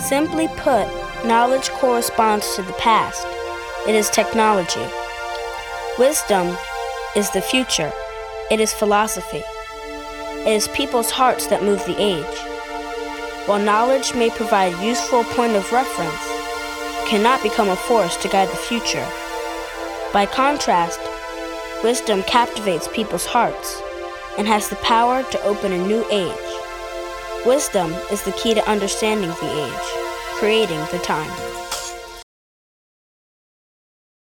Simply put, knowledge corresponds to the past. It is technology. Wisdom is the future. It is philosophy. It is people's hearts that move the age. While knowledge may provide useful point of reference, it cannot become a force to guide the future. By contrast, wisdom captivates people's hearts and has the power to open a new age. Wisdom is the key to understanding the age, creating the time.